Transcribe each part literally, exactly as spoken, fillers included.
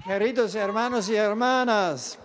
Queridos hermanos y hermanas,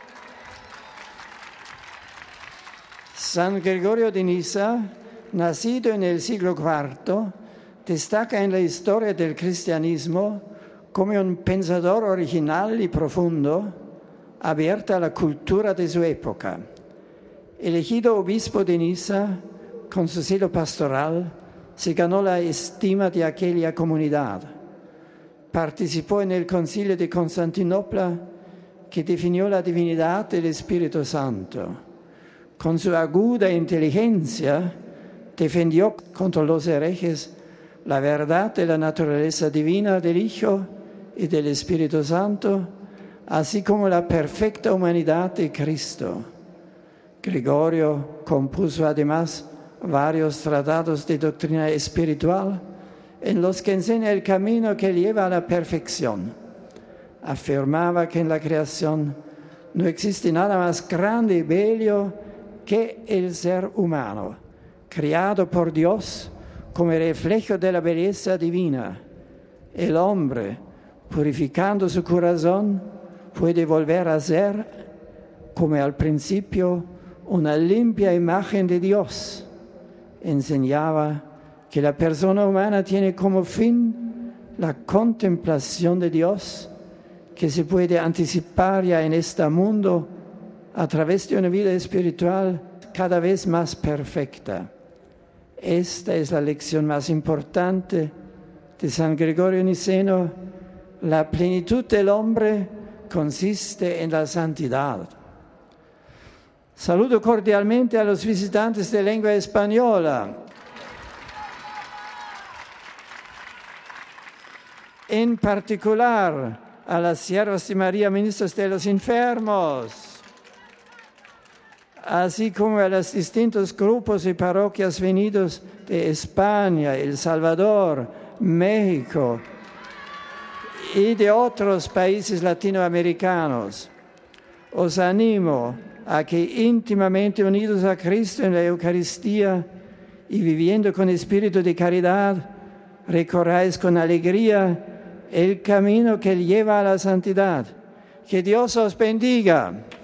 San Gregorio de Nisa, nacido en el siglo cuarto, destaca en la historia del cristianismo como un pensador original y profundo, abierto a la cultura de su época. Elegido obispo de Nisa, con su celo pastoral, se ganó la estima de aquella comunidad. Participó en el Concilio de Constantinopla, que definió la divinidad del Espíritu Santo. Con su aguda inteligencia, defendió contra los herejes la verdad de la naturaleza divina del Hijo y del Espíritu Santo, así como la perfecta humanidad de Cristo. Gregorio compuso además varios tratados de doctrina espiritual en los que enseña el camino que lleva a la perfección. Afirmaba que en la creación no existe nada más grande y bello que el ser humano, creado por Dios como reflejo de la belleza divina. El hombre, purificando su corazón, puede volver a ser, como al principio, una limpia imagen de Dios. Enseñaba que la persona humana tiene como fin la contemplación de Dios, que se puede anticipar ya en este mundo a través de una vida espiritual cada vez más perfecta. Esta es la lección más importante de San Gregorio Niceno. La plenitud del hombre consiste en la santidad. Saludo cordialmente a los visitantes de lengua española. En particular a las siervas de María, ministros de los enfermos, así como a los distintos grupos y parroquias venidos de España, El Salvador, México y de otros países latinoamericanos. Os animo a que íntimamente unidos a Cristo en la Eucaristía y viviendo con espíritu de caridad, recorráis con alegría el camino que lleva a la santidad. Que Dios os bendiga.